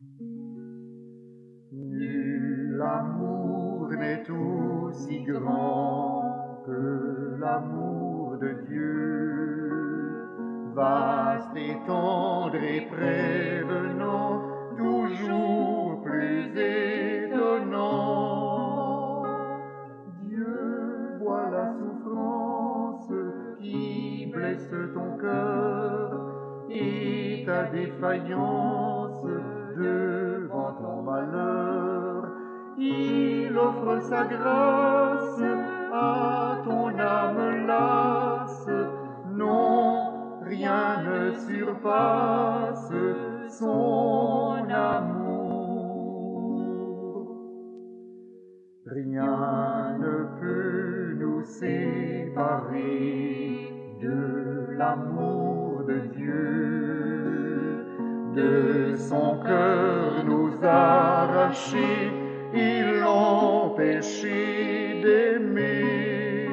Nul amour n'est aussi grand que l'amour de Dieu, vaste et tendre et prévenant, toujours plus étonnant. Dieu voit la souffrance qui blesse ton cœur et ta défaillance devant ton malheur. Il offre sa grâce à ton âme lasse. Non, rien ne surpasse son amour. Rien ne peut nous séparer de l'amour de Dieu, de son cœur nous arracher et l'empêcher d'aimer.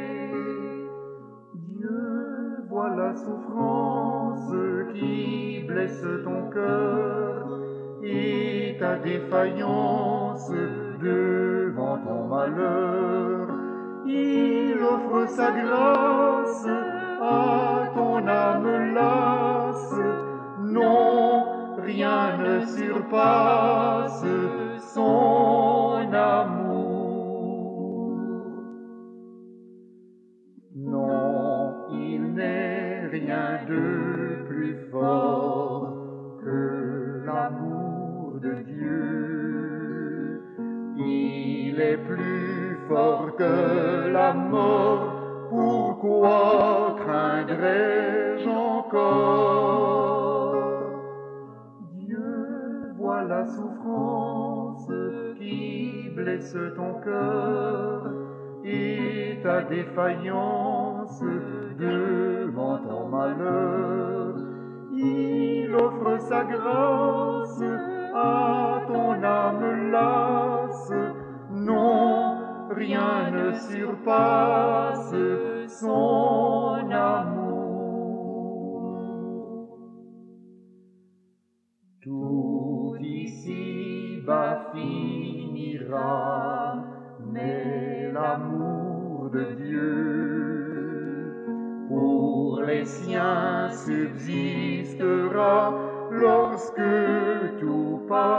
Dieu voit la souffrance qui blesse ton cœur et ta défaillance devant ton malheur. Il offre sa grâce à ton âme lasse. Non, rien ne surpasse son amour. Non, il n'est rien de plus fort que l'amour de Dieu. Il est plus fort que la mort, pourquoi craindrais-je encore? Dieu voit la souffrance qui blesse ton cœur et ta défaillance devant ton malheur. Il offre sa grâce à ton âme lasse. Non, rien ne surpasse son amour. Tout ici-bas finira, mais l'amour de Dieu pour les siens subsistera lorsque tout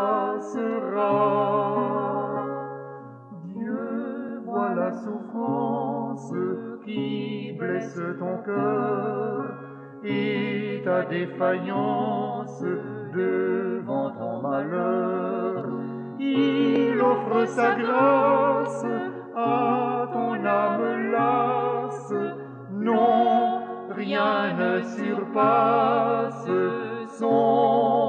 passera. Dieu voit la souffrance qui blesse ton cœur et ta défaillance devant ton malheur. Il offre sa grâce à ton âme lasse. Non, rien ne surpasse son